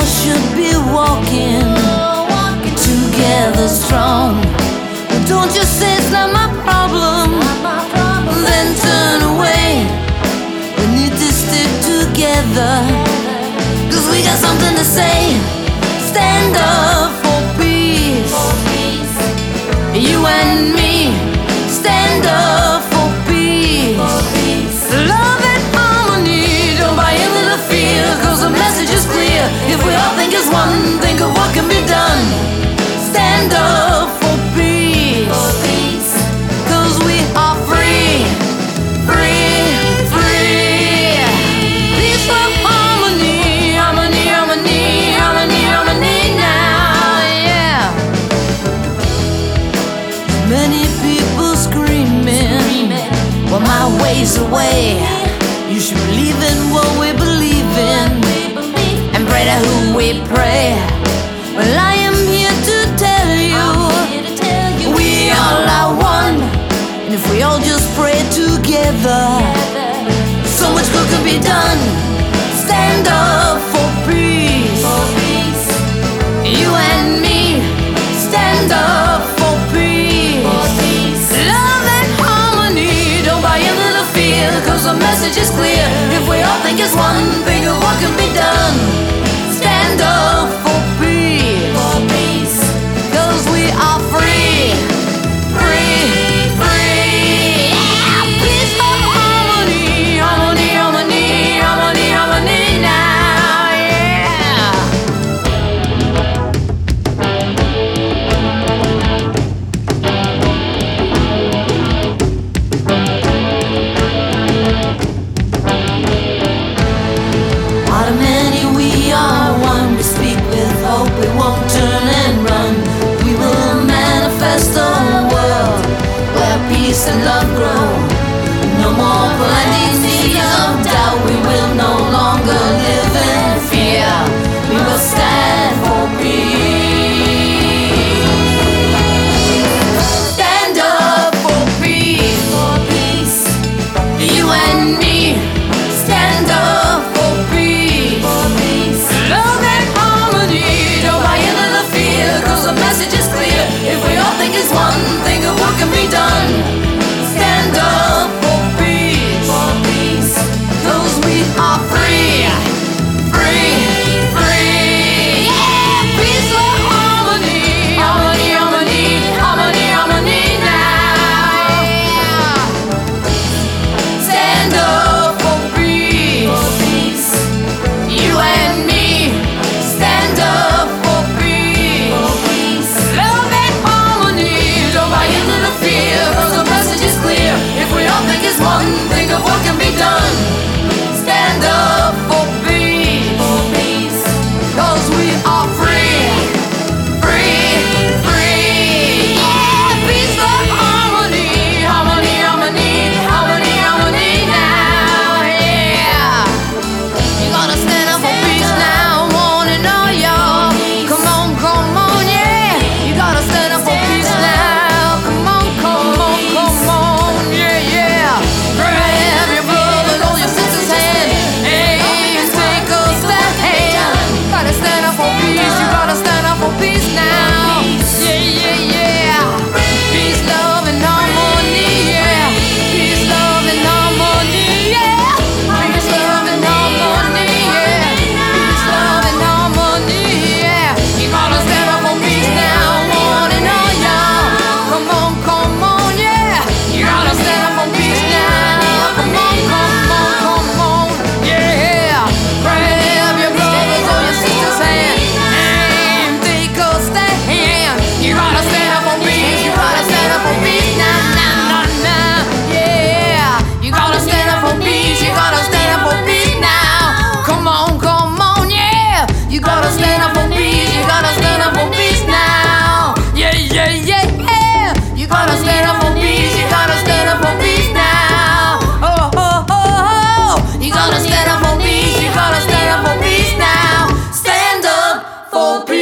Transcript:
us should be walking together strong. But don't just say it's not my problem, then turn away. We need to stick together, 'cause we got something to say. Stand up for peace, you and me. Stand up for peace, love and harmony. Don't buy into the fear, 'cause the message is clear. If we all think as one, think of what can be done. Stand up for peace, 'cause we are free, free, free. Peace, love, harmony, harmony, harmony, harmony, harmony now, yeah. Many people screaming, well, my way's away. You should believe in what we believe in, and pray to who we pray. Well, I am here to tell you, we all are one. And if we all just pray together, so much good could be done. Stand up for peace, you and me. Stand up for peace, love and harmony. Don't buy into the fear, 'cause the message is clear. If we all think as one, think of what can be done. Stand up for peace, 'cause we are free, free, free. Yeah. Peace, love, harmony, harmony, harmony, harmony, harmony now, yeah. Out of many we are one. We speak with hope, we won't turn and run. We will manifest a world where peace and love grow. No more blinding seas of doubt. We will no longer live in fear. We will stand for peace. Stand up for peace, you and me. Stand up for peace, love and harmony. Don't buy into the fear, 'cause the message is clear. If we all think as one, think of what can be done. Stand up for peace, 'cause we are free, free, free. Yeah, peace, love, harmony, harmony, harmony, harmony, harmony now. Yeah. Stand up for peace, you and me. Stand up for peace, love and harmony. Don't buy into the fear, 'cause the message is clear. If we all think as one, think of what can be done. Stand up for peace, 'cause we are free, free, free. Yeah, peace, love, harmony, harmony, harmony, harmony, harmony now, yeah. You gotta stand up for peace now, wanna know y'all. Come on, yeah. You gotta stand up for peace now. Come on, yeah, yeah. Grab your brothers, hold your sisters' hand, and take a stand. Gotta stand up for peace. You gotta stand up for peace now. Yeah, yeah, yeah. Peace, love, and harmony, yeah. Peace, love, and harmony, yeah. Peace, love, and harmony, yeah. Peace, love, and harmony, yeah. You gotta stand up for peace now, wanna know y'all. Come on, yeah. You gotta stand up for peace now. Come on, yeah. Grab your brothers or your sisters' hand, and take a stand. You gotta stand up for peace. You gotta stand up for peace now, yeah. You gotta stand up for peace. You gotta stand up for peace now. Come on, yeah. You gotta stand up for peace. You gotta stand up for peace now. Yeah, yeah, yeah, yeah. You gotta stand up for peace. You gotta stand up for peace now. Oh, oh, oh, oh. You gotta stand up for peace. You gotta stand up for peace now. Stand up for peace.